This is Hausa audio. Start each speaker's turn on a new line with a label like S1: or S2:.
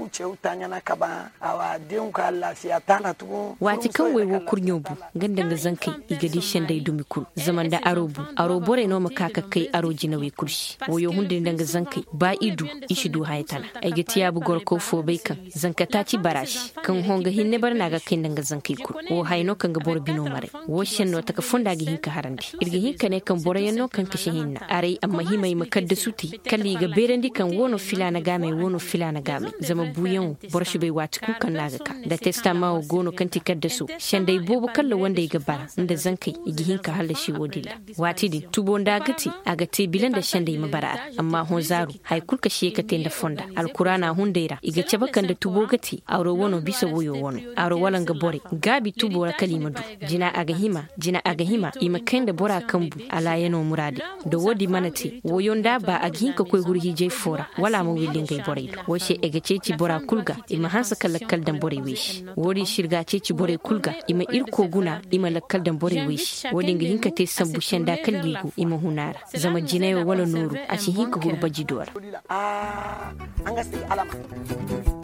S1: ce utanya na kaba awa din ka Allah siya tana tugu
S2: wati kan wai wo kurnyobu gandanga zankai igadi shandai dumikul zaman da arobore no makaka kai aro jina wai kurshi woyo hundin danga zankai ba idu ishidu haytana aigati ya bugor ko fo bai kan zankata ci barashi kan honga hinne bar naga kai danga zankai kur wo hayno kan ga bor bino mare wo shenno taka fonda gi hinka harandi irgi hinka ne kan bor yanno kan kishi hinna arai amma himai makadda suti kalli ga berandi kan wono filana game zama buyan borshi bai wati kukan naga ka da testa ma gono kan tikar da su shandai bobo kallo wanda ya gabara inda zankai igihin ka halla shi wodilla wati din tubo nda gati aga te bilan da shandai mabara amma hon zaru hay kulka shi ka tenda fonda alqur'ana hundaira iga cabakan da tubo gati aro wono bisa woyo wono aro walanga bore gabi tubo ra kalimadu jina aga hima ima kenda bora kambu ala yano muradi da wodi manati woyonda ba agihin ka koy hurhi jey fora wala mo willingai bore washe ega ceci bora kulga ima hansa kallakal dan bore wish wodi shirga ceci bore kulga ima irko guna ima lakkal dan bore wish wodi ngi hinka te sambu shanda kalligo ima hunara zama jinayo wala nuru ashi hinka hurba jidora
S1: anga si alama